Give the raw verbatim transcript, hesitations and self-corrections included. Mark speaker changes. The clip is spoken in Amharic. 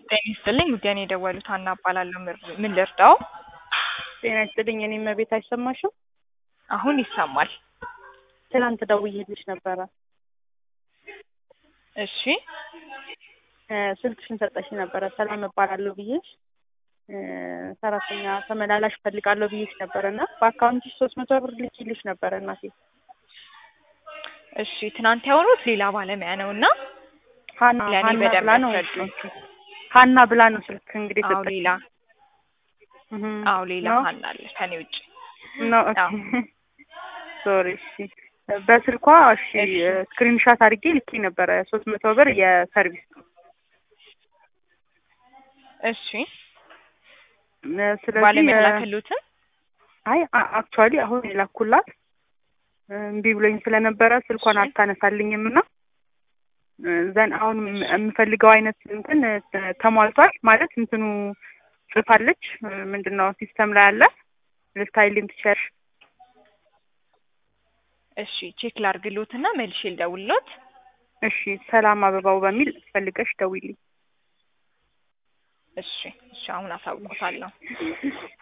Speaker 1: ጤና ይስጥልኝ ውዴ የደወሉት ሀና እባላለሁ። ምን ልርዳው?
Speaker 2: ጤና ይስጥልኝ የኔ እመቤት አይሰማሽም?
Speaker 1: አሁን ይሰማል።
Speaker 2: ትናንት ደውዬልሽ ነበረ።
Speaker 1: እሺ
Speaker 2: ስልክሽን ሰጠሽኝ ነበረ ሰላም እባላለሁ ብዬሽ ሰራተኛ ተመላላሽ ፈልጋለሁ ብዬሽ ነበረና በአካውንትሽ ሶስት መቶ ብር ልኬልሽ ነበረ እናቴ።
Speaker 1: እሺ ትናንት ያወሩት ሌላ ባለሙያ ነውና
Speaker 2: ሀና
Speaker 1: ለኔ
Speaker 2: ሀና
Speaker 1: በደንብ
Speaker 2: ብላ ነው
Speaker 1: ያስረዱኝ።
Speaker 2: ሀና ብላ ነው ስልክ እንግዲህ
Speaker 1: አዎ
Speaker 2: ሰጠች።
Speaker 1: ሌላ አዎ ሌላ ሀና አለ ከኔ ውጭ
Speaker 2: ነው።
Speaker 1: አዎ
Speaker 2: ሶሪ እሺ በስልኳ እሺ ስክሪንሻት አድርጌ ልኬ ነበረ ሶስት መቶ ብር የሰርቪስ ነው።
Speaker 1: እሺ
Speaker 2: ስለዚህ
Speaker 1: ባለሙያ ላከሉትን
Speaker 2: አይ አክቹአሊ አሁን የላኩላት እምቢ ብሎኝ ስለነበረ ስልኳን አታነሳልኝም እና ዘን አሁን የምፈልገው አይነት እንትን ተሟልቷል ማለት እንትኑ ጽፋለች ምንድነው ሲስተም ላይ አለ ልታይልኝ ትችያለሽ?
Speaker 1: እሺ ቼክ ላድርግሎትና መልሼ ልደውልሎት።
Speaker 2: እሺ ሰላም አበባው በሚል ፈልገሽ ደውይልኝ።
Speaker 1: እሺ እሺ አሁን አሳውቆታለሁ።